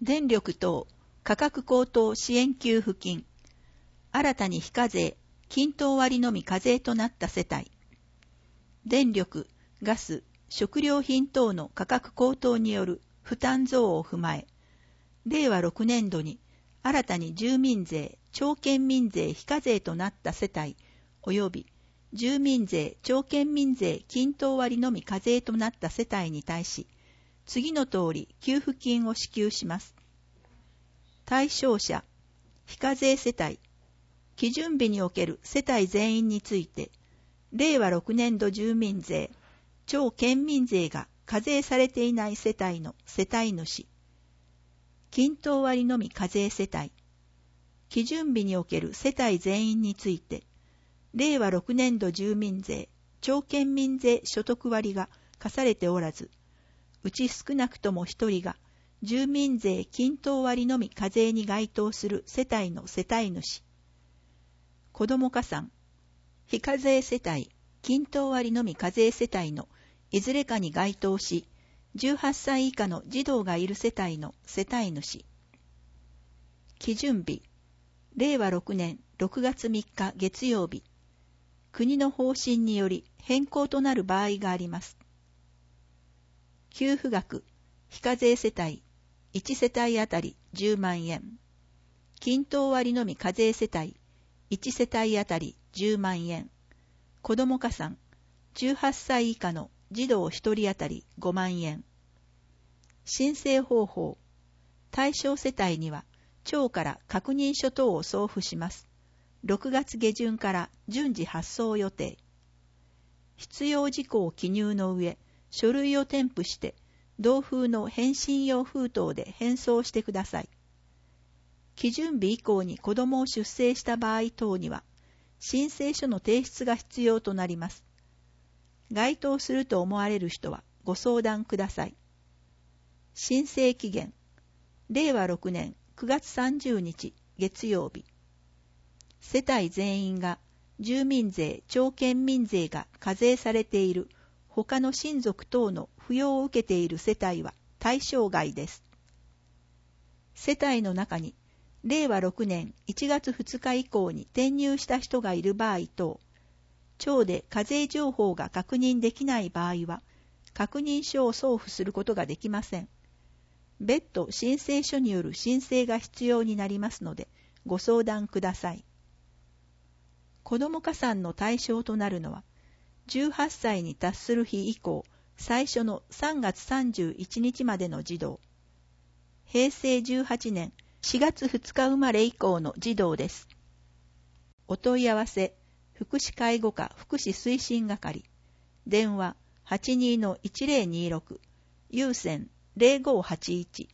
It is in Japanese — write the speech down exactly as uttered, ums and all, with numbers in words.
電力等価格高騰支援給付金、新たに非課税、均等割のみ課税となった世帯。電力、ガス、食料品等の価格高騰による負担増を踏まえ、れいわろくねんどに新たに住民税、町県民税非課税となった世帯及び住民税、町県民税均等割のみ課税となった世帯に対し、次の通り給付金を支給します。対象者、非課税世帯、基準日における世帯全員について、れいわろくねんど住民税、町県民税が課税されていない世帯の世帯主、均等割のみ課税世帯、基準日における世帯全員について、れいわろくねんど住民税、町県民税所得割が課されておらず、うち少なくとも一人が住民税均等割のみ課税に該当する世帯の世帯主、子ども加算、非課税世帯、均等割のみ課税世帯のいずれかに該当し、じゅうはっさい以下の児童がいる世帯の世帯主。基準日、れいわろくねんろくがつみっか月曜日。国の方針により変更となる場合があります。給付額、非課税世帯、いち世帯あたりじゅうまんえん。均等割のみ課税世帯、いち世帯あたりじゅうまんえん。子ども加算、じゅうはっさい以下の児童ひとりあたりごまんえん。申請方法、対象世帯には町から確認書等を送付します。ろくがつげじゅんから順次発送予定。必要事項を記入の上、書類を添付して、同封の返信用封筒で返送してください。基準日以降に子供を出生した場合等には、申請書の提出が必要となります。該当すると思われる人はご相談ください。申請期限、れいわろくねんくがつさんじゅうにち月曜日。世帯全員が住民税、町県民税が課税されている他の親族等の扶養を受けている世帯は対象外です。世帯の中にれいわろくねんいちがつふつか以降に転入した人がいる場合等、町で課税情報が確認できない場合は、確認書を送付することができません。別途申請書による申請が必要になりますので、ご相談ください。子ども加算の対象となるのは、じゅうはっさいに達する日以降、最初のさんがつさんじゅういちにちまでの児童、へいせいじゅうはちねんしがつふつか生まれ以降の児童です。お問い合わせ、福祉介護課福祉推進係、電話 はちにーのいちぜろにーろく、有線 ゼロごはちいち